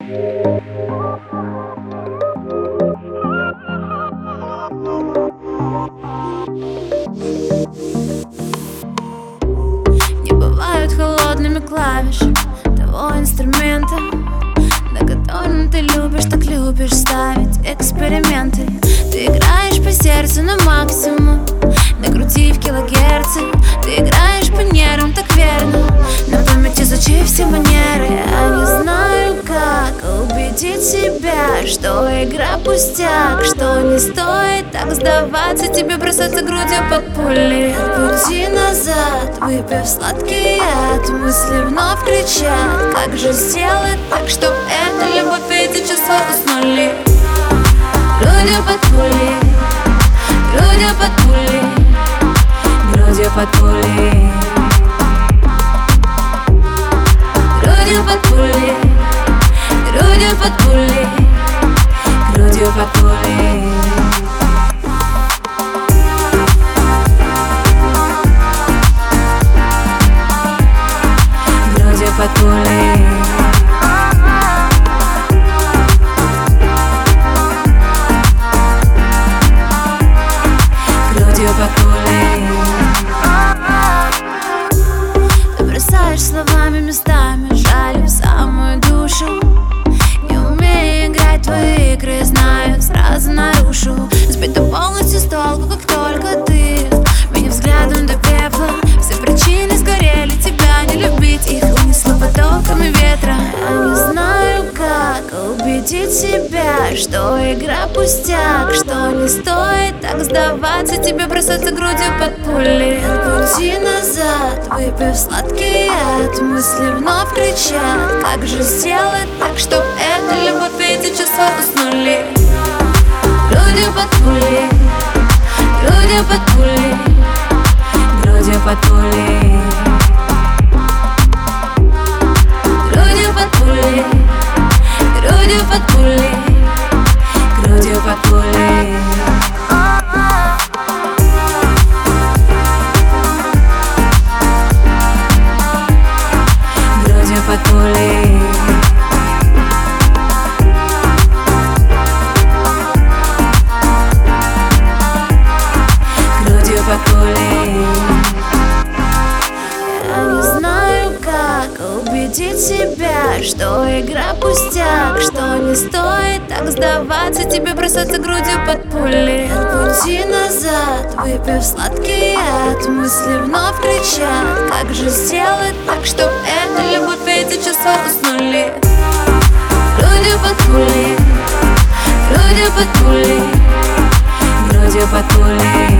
Не бывают холодными клавиши того инструмента, на котором ты любишь, так любишь ставить эксперименты. Ты играешь по сердцу на максимум, накрутив килогерцы. Ты играешь по нервам так верно, на память изучив все манеры. Я не знаю, как убедить себя, что игра пустяк, что не стоит так сдаваться, тебе бросаться грудью под пули. Пути назад, выпив сладкий яд, мысли вновь кричат: как же сделать так, чтоб эта любовь и эти чувства уснули? Грудью под пули, грудью под пули, грудью под пули, грудью под пули, грудью под пули, грудью под пули. Грудью под пули. Ты бросаешь словами местами, жаль в самую душу. Не умею играть твои игры, знаю, сразу нарушу. Сбита полностью с толку, как только ты меня взглядом до пепла. Все причины сгорели, тебя не любить, их унесло потоками ветра. Я не знаю, как убедить себя, что игра пустяк, что не стоит так сдаваться, тебе бросаться грудью под пули. Пути назад, выпив сладкий яд, мысли вновь кричат: как же сделать так, чтоб эта любовь и эти чувства уснули? Грудью под пули, грудью под пули, грудью под пули, грудью под пули, грудью под пули, грудью под пули. Грудью под пули. Грудью под пули. Я не знаю, как убедить себя, что игра пустяк, что не стоит так сдаваться, тебе бросаться грудью под пули. Пути назад, выпив сладкий яд, мысли вновь кричат: как же сделать так, чтоб эта любовь и эти чувства уснули? Грудью под пули, грудью под пули, грудью под пули.